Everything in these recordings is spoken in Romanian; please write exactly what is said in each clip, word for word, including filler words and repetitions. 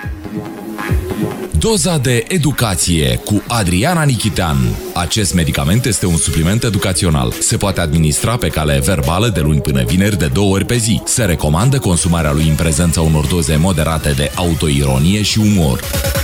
Doza de educație cu Adriana Nichitean. Acest medicament este un supliment educațional. Se poate administra pe cale verbală de luni până vineri de două ori pe zi. Se recomandă consumarea lui în prezența unor doze moderate de autoironie și umor.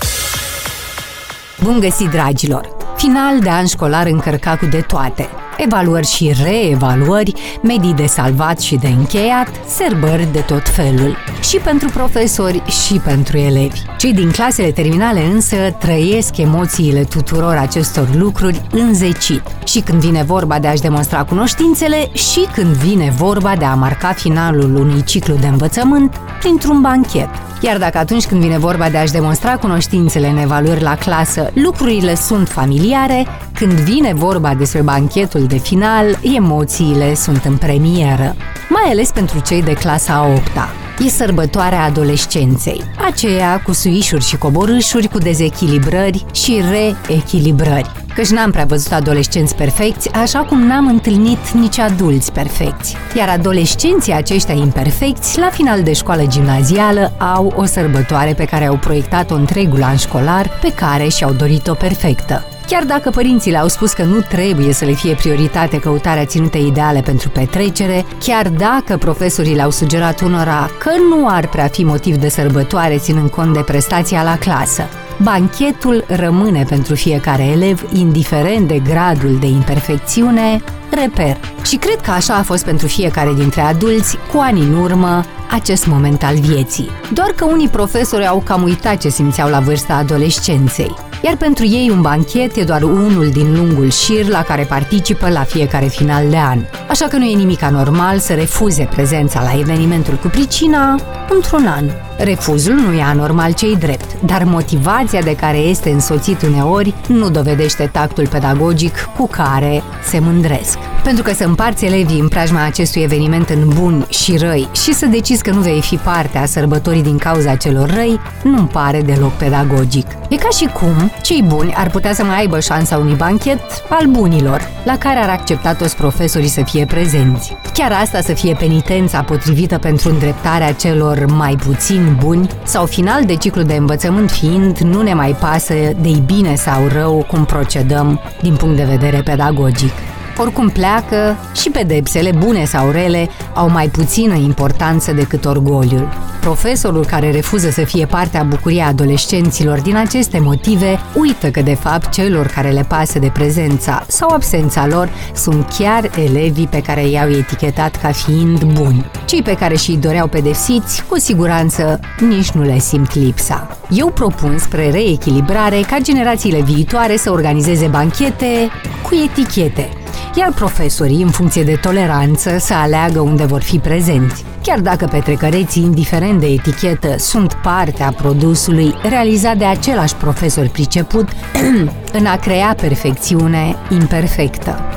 Bun găsit, dragilor! Final de an școlar încărcat cu de toate. Evaluări și reevaluări, medii de salvat și de încheiat, sărbări de tot felul. Și pentru profesori și pentru elevi. Cei din clasele terminale însă trăiesc emoțiile tuturor acestor lucruri înzecit. Și când vine vorba de a-și demonstra cunoștințele și când vine vorba de a marca finalul unui ciclu de învățământ printr-un banchet. Iar dacă atunci când vine vorba de a-și demonstra cunoștințele în evaluări la clasă, lucrurile sunt familiare, când vine vorba despre banchetul de final, emoțiile sunt în premieră. Mai ales pentru cei de clasa a opta. E sărbătoarea adolescenței, aceea cu suișuri și coborâșuri, cu dezechilibrări și reechilibrări. Căci n-am prea văzut adolescenți perfecți, așa cum n-am întâlnit nici adulți perfecți. Iar adolescenții aceștia imperfecți, la final de școală gimnazială, au o sărbătoare pe care au proiectat-o întregul an școlar, pe care și-au dorit-o perfectă. Chiar dacă părinții le-au spus că nu trebuie să le fie prioritate căutarea ținutei ideale pentru petrecere, chiar dacă profesorii le-au sugerat unora că nu ar prea fi motiv de sărbătoare ținând cont de prestația la clasă, banchetul rămâne pentru fiecare elev, indiferent de gradul de imperfecțiune, reper. Și cred că așa a fost pentru fiecare dintre adulți, cu ani în urmă, acest moment al vieții. Doar că unii profesori au cam uitat ce simțeau la vârsta adolescenței. Iar pentru ei un banchet e doar unul din lungul șir la care participă la fiecare final de an. Așa că nu e nimic anormal să refuze prezența la evenimentul cu pricina într-un an. Refuzul nu e anormal, ce-i drept, dar motivația de care este însoțit uneori nu dovedește tactul pedagogic cu care se mândresc. Pentru că să împarți elevii în preajma acestui eveniment în buni și răi și să decizi că nu vei fi parte a sărbătorii din cauza celor răi, nu-mi pare deloc pedagogic. E ca și cum cei buni ar putea să mai aibă șansa unui banchet al bunilor, la care ar accepta toți profesorii să fie prezenți. Chiar asta să fie penitența potrivită pentru îndreptarea celor mai puțini buni, sau final de ciclu de învățământ fiind, nu ne mai pasă de-i bine sau rău cum procedăm din punct de vedere pedagogic. Oricum pleacă, și pedepsele, bune sau rele, au mai puțină importanță decât orgoliul. Profesorul care refuză să fie parte a bucuriei adolescenților din aceste motive uită că, de fapt, celor care le pasă de prezența sau absența lor sunt chiar elevii pe care i-au etichetat ca fiind buni. Cei pe care și-i doreau pedepsiți, cu siguranță, nici nu le simt lipsa. Eu propun spre reechilibrare ca generațiile viitoare să organizeze banchete cu etichete, iar profesorii, în funcție de toleranță, să aleagă unde vor fi prezenți. Chiar dacă petrecăreții, indiferent de etichetă, sunt parte a produsului realizat de același profesor priceput în a crea perfecțiune imperfectă.